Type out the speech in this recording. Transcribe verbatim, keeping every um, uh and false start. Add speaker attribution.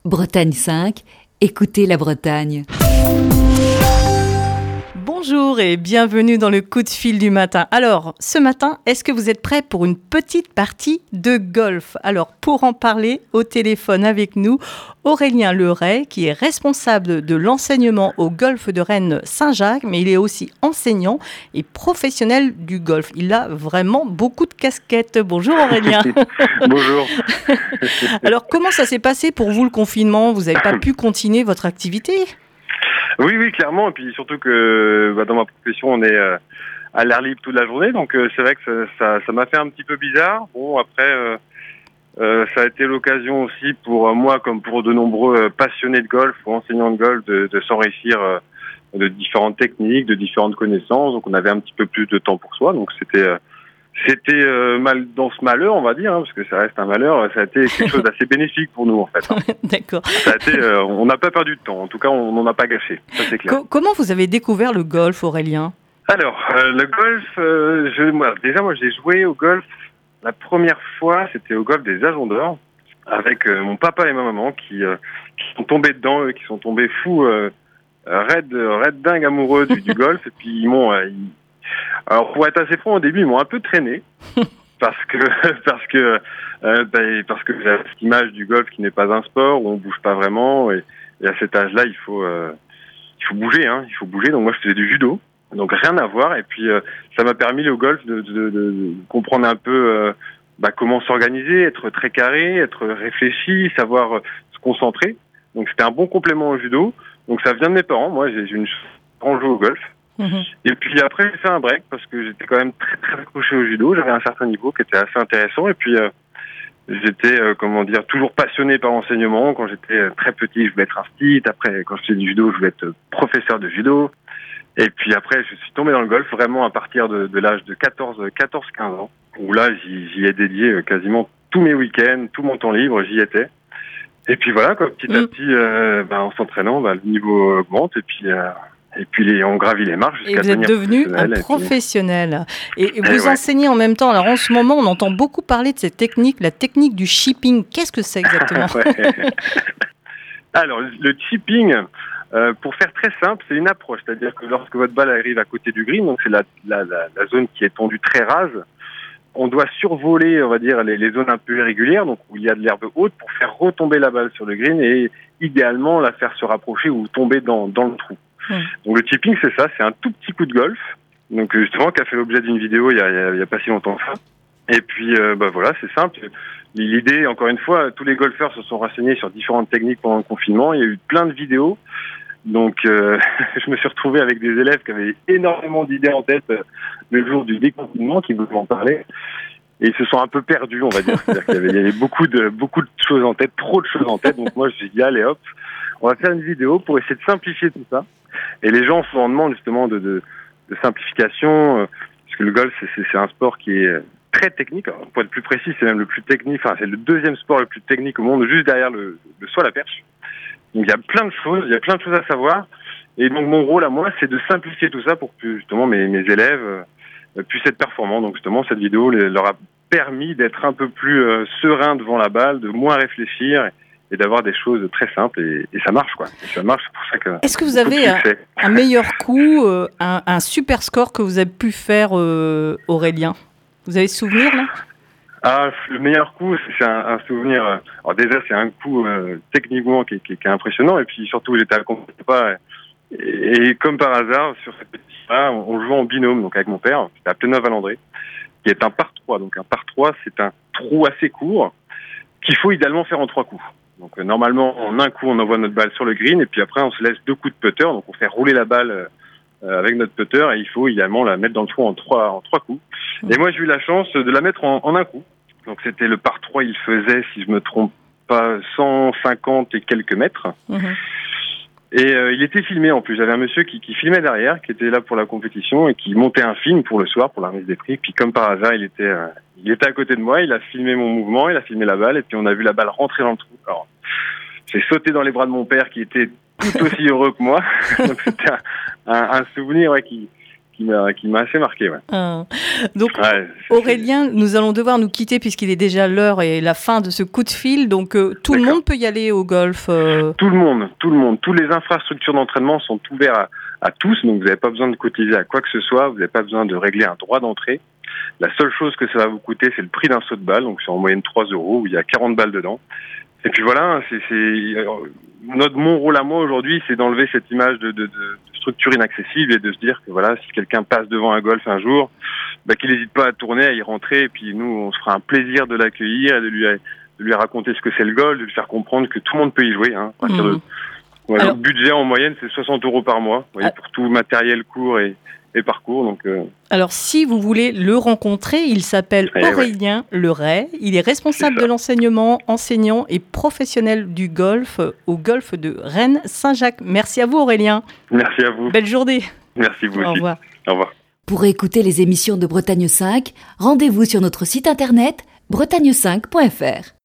Speaker 1: Bretagne cinq, écoutez la Bretagne.
Speaker 2: Bonjour et bienvenue dans le coup de fil du matin. Alors, ce matin, est-ce que vous êtes prêts pour une petite partie de golf ? Alors, pour en parler, au téléphone avec nous, Aurélien Leray, qui est responsable de l'enseignement au golf de Rennes-Saint-Jacques, mais il est aussi enseignant et professionnel du golf. Il a vraiment beaucoup de casquettes. Bonjour Aurélien.
Speaker 3: Bonjour.
Speaker 2: Alors, comment ça s'est passé pour vous le confinement ? Vous n'avez pas pu continuer votre activité ?
Speaker 3: Oui, oui, clairement. Et puis surtout que bah, dans ma profession, on est euh, à l'air libre toute la journée. Donc euh, c'est vrai que ça, ça, ça m'a fait un petit peu bizarre. Bon, après, euh, euh, ça a été l'occasion aussi pour euh, moi, comme pour de nombreux euh, passionnés de golf ou enseignants de golf, de, de s'enrichir euh, de différentes techniques, de différentes connaissances. Donc on avait un petit peu plus de temps pour soi. Donc c'était... Euh, C'était euh, mal dans ce malheur, on va dire, hein, parce que ça reste un malheur. Ça a été quelque chose d'assez bénéfique pour nous, en fait. Hein.
Speaker 2: D'accord.
Speaker 3: Ça a été, euh, on n'a pas perdu de temps. En tout cas, on n'en a pas gâché. Ça, c'est clair.
Speaker 2: Co- comment vous avez découvert le golf, Aurélien ?
Speaker 3: Alors, euh, le golf, euh, je, moi, déjà, moi, j'ai joué au golf. La première fois, c'était au golf des Agents d'Or, avec euh, mon papa et ma maman qui, euh, qui sont tombés dedans, eux, qui sont tombés fous, euh, raide, raide dingue amoureux du, du golf. Et puis ils m'ont, euh, ils... alors pour être assez franc, au début, ils m'ont un peu traîné parce que parce que euh, ben, parce que j'ai cette image du golf qui n'est pas un sport où on bouge pas vraiment. Et, et à cet âge-là, il faut euh, il faut bouger, hein, il faut bouger. Donc moi, je faisais du judo. Donc rien à voir, et puis euh, ça m'a permis le golf de, de, de, de comprendre un peu euh, bah, comment s'organiser, être très carré, être réfléchi, savoir euh, se concentrer. Donc c'était un bon complément au judo. Donc ça vient de mes parents. Moi j'ai, j'ai une grand jeu au golf. Mmh. Et puis après j'ai fait un break parce que j'étais quand même très très accroché au judo. J'avais un certain niveau qui était assez intéressant. Et puis euh, j'étais euh, comment dire toujours passionné par l'enseignement. Quand j'étais euh, très petit, je voulais être instit. Après quand je faisais du judo, je voulais être professeur de judo. Et puis après, je suis tombé dans le golf vraiment à partir de, de l'âge de quatorze quinze ans, où là, j'y, j'y ai dédié quasiment tous mes week-ends, tout mon temps libre, j'y étais. Et puis voilà, quoi, petit à petit, euh, bah, en s'entraînant, bah, le niveau augmente, et puis, euh, et puis les, on gravit les marches jusqu'à
Speaker 2: devenir
Speaker 3: professionnel.
Speaker 2: Et vous êtes devenu un professionnel. Et, puis... et, et vous
Speaker 3: et
Speaker 2: enseignez
Speaker 3: ouais.
Speaker 2: en même temps. Alors en ce moment, on entend beaucoup parler de cette technique, la technique du chipping. Qu'est-ce que c'est exactement ?
Speaker 3: Alors, le chipping... Euh, pour faire très simple, c'est une approche, c'est-à-dire que lorsque votre balle arrive à côté du green, donc c'est la, la, la, la zone qui est tendue très rase, on doit survoler, on va dire, les, les zones un peu irrégulières, donc où il y a de l'herbe haute, pour faire retomber la balle sur le green et idéalement la faire se rapprocher ou tomber dans, dans le trou. Mmh. Donc le chipping, c'est ça, c'est un tout petit coup de golf, donc justement qui a fait l'objet d'une vidéo il y a, il y a, il y a pas si longtemps que ça. Et puis, euh, bah voilà, c'est simple. L'idée, encore une fois, tous les golfeurs se sont renseignés sur différentes techniques pendant le confinement. Il y a eu plein de vidéos. Donc, euh, je me suis retrouvé avec des élèves qui avaient énormément d'idées en tête euh, le jour du déconfinement, qui voulaient m'en parler. Et ils se sont un peu perdus, on va dire. C'est-à-dire qu'il y avait, il y avait beaucoup de, beaucoup de choses en tête, trop de choses en tête. Donc moi, je me suis dit, allez hop, on va faire une vidéo pour essayer de simplifier tout ça. Et les gens souvent demandent justement de, de, de simplification, euh, parce que le golf, c'est, c'est, c'est un sport qui est très technique. Alors, pour être plus précis, c'est même le plus technique, enfin, c'est le deuxième sport le plus technique au monde, juste derrière le, le saut à la perche. Donc il y a plein de choses, il y a plein de choses à savoir. Et donc mon rôle à moi, c'est de simplifier tout ça pour que justement mes, mes élèves euh, puissent être performants. Donc justement, cette vidéo les, leur a permis d'être un peu plus euh, serein devant la balle, de moins réfléchir et, et d'avoir des choses très simples. Et, et ça marche, quoi. Et ça marche, c'est pour ça que...
Speaker 2: Est-ce que vous avez un, un meilleur coup, euh, un, un super score que vous avez pu faire, euh, Aurélien ? Vous avez ce souvenir, là ?
Speaker 3: Ah, le meilleur coup, c'est un, un souvenir. Alors déjà, c'est un coup euh, techniquement qui, qui, qui est impressionnant, et puis surtout, j'étais accompagné pas. Et, et comme par hasard, sur cette petite-là, on jouait en binôme, donc avec mon père. C'était à Pléneuve-Valandré, qui est un par trois. Donc un par trois, c'est un trou assez court qu'il faut idéalement faire en trois coups. Donc euh, normalement, en un coup, on envoie notre balle sur le green, et puis après, on se laisse deux coups de putter. Donc on fait rouler la balle euh, avec notre putter, et il faut idéalement la mettre dans le trou en trois, en trois coups. Et moi, j'ai eu la chance de la mettre en, en un coup. Donc c'était le par trois, il faisait, si je me trompe pas, cent cinquante et quelques mètres. Mmh. Et euh, il était filmé en plus. J'avais un monsieur qui, qui filmait derrière, qui était là pour la compétition et qui montait un film pour le soir, pour la remise des prix. Puis comme par hasard, il était, euh, il était à côté de moi, il a filmé mon mouvement, il a filmé la balle, et puis on a vu la balle rentrer dans le trou. Alors, j'ai sauté dans les bras de mon père qui était tout aussi heureux que moi. Donc c'était un, un, un souvenir ouais, qui... qui qui m'a, qui m'a assez marqué. Ouais.
Speaker 2: Ah. Donc,
Speaker 3: ouais,
Speaker 2: Aurélien, nous allons devoir nous quitter puisqu'il est déjà l'heure et la fin de ce coup de fil. Donc, euh, tout D'accord. le monde peut y aller au golf euh...
Speaker 3: Tout le monde, tout le monde. Toutes les infrastructures d'entraînement sont ouvertes à, à tous. Donc, vous n'avez pas besoin de cotiser à quoi que ce soit. Vous n'avez pas besoin de régler un droit d'entrée. La seule chose que ça va vous coûter, c'est le prix d'un saut de balle. Donc, c'est en moyenne trois euros, où il y a quarante balles dedans. Et puis voilà, c'est, c'est notre mon rôle à moi aujourd'hui, c'est d'enlever cette image de, de, de structure inaccessible et de se dire que voilà, si quelqu'un passe devant un golf un jour, bah, qu'il n'hésite pas à tourner, à y rentrer, et puis nous, on se fera un plaisir de l'accueillir et de lui, de lui raconter ce que c'est le golf, de lui faire comprendre que tout le monde peut y jouer. Hein, à partir mmh. de, ouais, Alors, le budget en moyenne, c'est soixante euros par mois, vous voyez, ah. pour tout matériel court et et parcours. Donc, euh...
Speaker 2: Alors, si vous voulez le rencontrer, il s'appelle eh Aurélien ouais. Leray. Il est responsable est de l'enseignement, enseignant et professionnel du golf au golf de Rennes-Saint-Jacques. Merci à vous, Aurélien.
Speaker 3: Merci à vous.
Speaker 2: Belle journée.
Speaker 3: Merci vous aussi.
Speaker 2: Au revoir.
Speaker 3: Au revoir.
Speaker 1: Pour écouter les émissions de Bretagne cinq, rendez-vous sur notre site internet bretagne cinq point f r.